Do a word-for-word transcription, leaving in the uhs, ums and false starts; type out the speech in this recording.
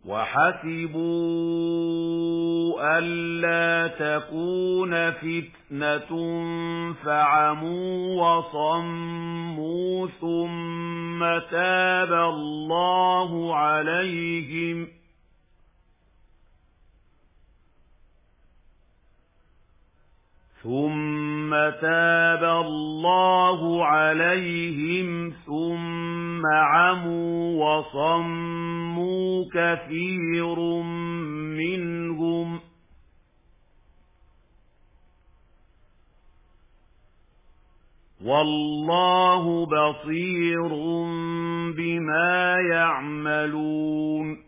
وَحَسِبُوا أَلَّا تَكُونَ فِتْنَةٌ فَعَمُوا وَصَمُّوا ثُمَّ تَابَ اللَّهُ عَلَيْهِمْ ثُمَّ تَابَ اللَّهُ عَلَيْهِمْ ثُمَّ عَمُوا وَصَمُّوا كَثِيرٌ مِنْهُمْ وَاللَّهُ بَصِيرٌ بِمَا يَعْمَلُونَ